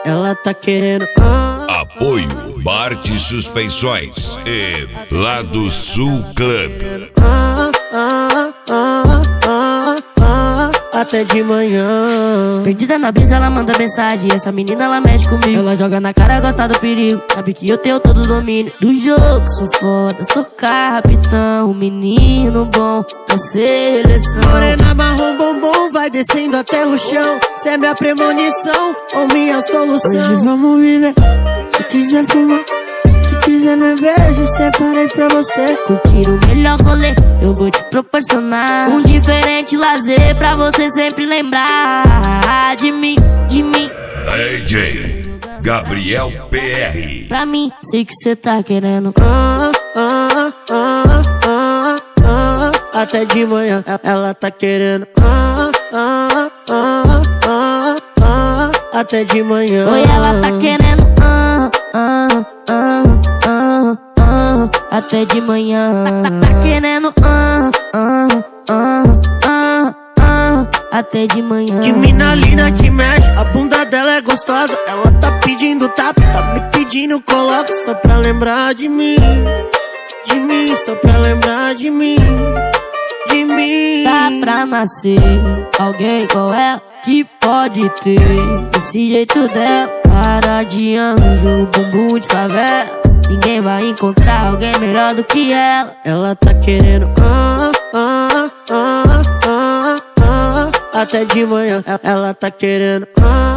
ela tá querendo. Apoio Bart Suspensões e Lado Sul Club. Até de manhã. Perdida na brisa, ela manda mensagem. Essa menina, ela mexe comigo. Ela joga na cara, gosta do perigo. Sabe que eu tenho todo o domínio do jogo. Sou foda, sou capitão. Menino bom, da seleção. Morena marrom bombom, vai descendo até o chão. Cê é minha premonição ou minha solução. Hoje vamos viver, se quiser fumar, se quiser beber, eu separei pra você. Curtir o melhor rolê, eu vou te proporcionar um diferente lazer pra você sempre lembrar de mim, de mim. DJ Gabriel PR. Pra mim, sei que cê tá querendo. Até de manhã, ela tá querendo. Até de manhã. Oi, ela tá querendo. Até de manhã. Tá querendo. Até de manhã. Que mina linda que mexe, a bunda dela é gostosa. Ela tá pedindo tapa, tá me pedindo coloca. Só pra lembrar de mim, só pra lembrar de mim, de mim. Tá pra nascer alguém igual ela que pode ter esse jeito dela, cara de anjo, bumbum de favela. Ninguém vai encontrar alguém melhor do que ela. Ela tá querendo. Até de manhã, ela tá querendo.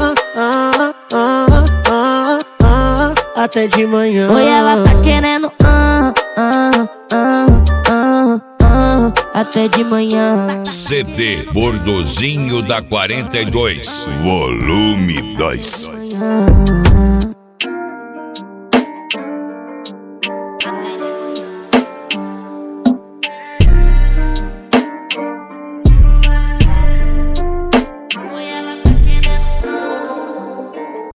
Até de manhã. Oi, ela tá querendo. Até de manhã. CD Bordozinho da 42, volume 2.